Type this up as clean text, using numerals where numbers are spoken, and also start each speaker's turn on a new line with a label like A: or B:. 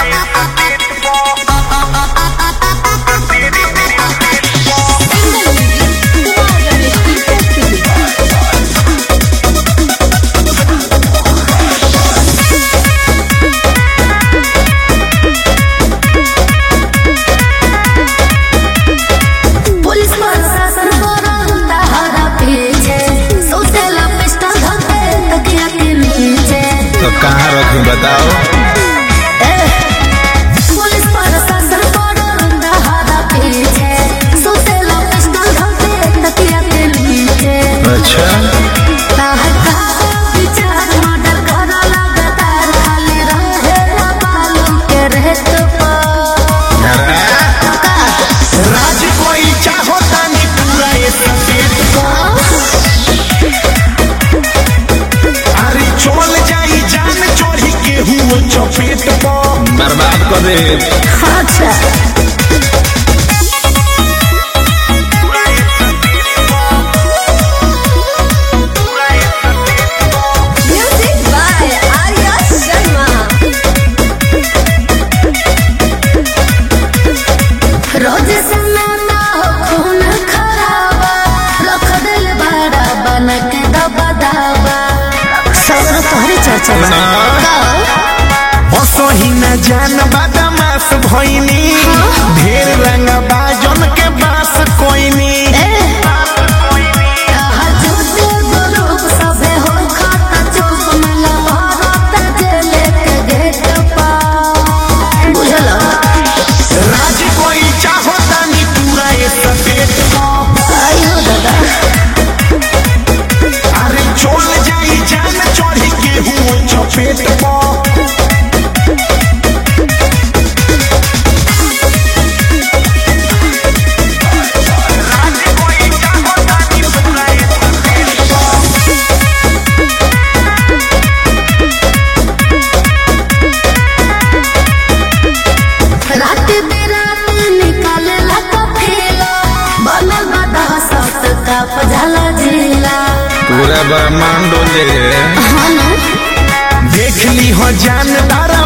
A: तो कहाँ रखी बताओ।
B: पुलिस प्रशासन
A: अच्छा
C: राज कोई चाहो तानी पूरा ये सफेद को अरे चल जाई जान चोरी के हुआ चपेट को
A: बर्बाद कर दे।
B: अच्छा
C: असही न जान बदमाश भइनी ढेर रंग बाजन के बास कोइनी राज कोई चाहो तानी पूरा ये सफेद अरे चल जाई जान चढ़ी के हुआ चपेट को
A: पूरा ब्रह्मांड डोले।
C: देख ली हो जानदार